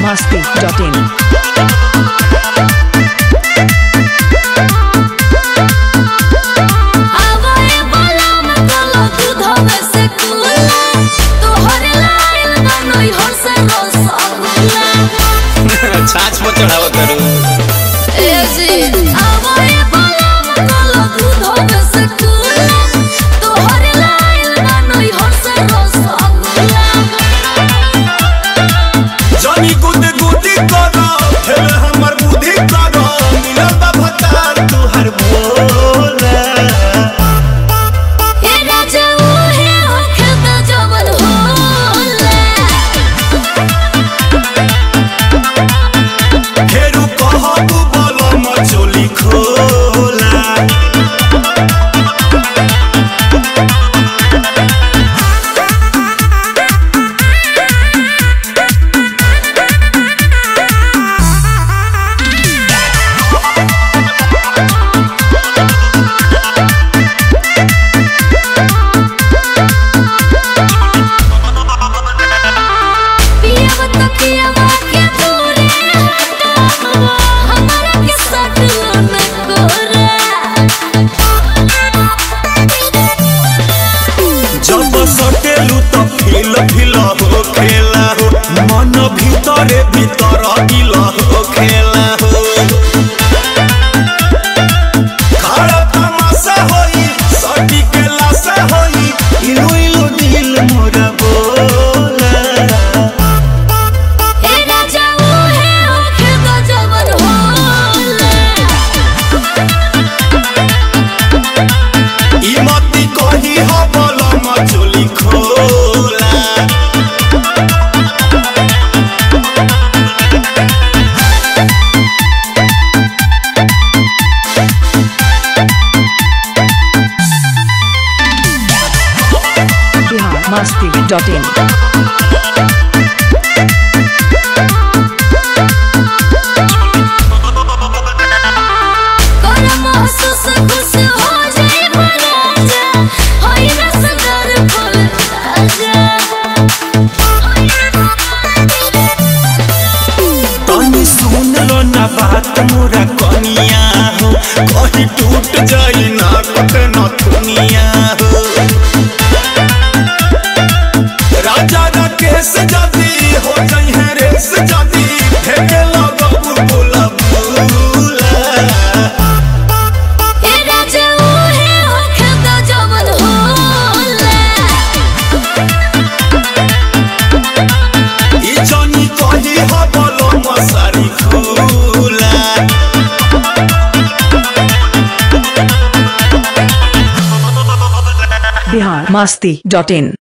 biharmasti.in छाछ में चढ़ावा करू जनी गुद गुदी करो हेले हमर बुद्धि करो मिलल बा भतार तुहर बोला ए राजा ओहे ओखदा जवन होला फेरू कहबू बोलो मचोली खोला जब सटेलू तो फिल फिल हो खेला हो मन भीतरे भीतर दिल हो खेला हो खड़ा तमाशा होई सटी के लाशा होई इलू इलू दिल मोरा बोला ए राजा ओहे ओखदा जवन होला ई मती कही हो बोलो मचोली खोला biharmasti.in कर महसूस खुश हो जाए राजा होई रसदार फूल राजा तनी सुन लो ना बात मोरा कनिया हो कहीं टूट जाई ना कट न दुनिया हो राजा ना केस जदी हो जाई है रेस जदी फेंके लगबू बोला बोला ए राजा ओहे ओखदा जवन होला ई जनी कही हो बोलो मसारी खोला biharmasti.in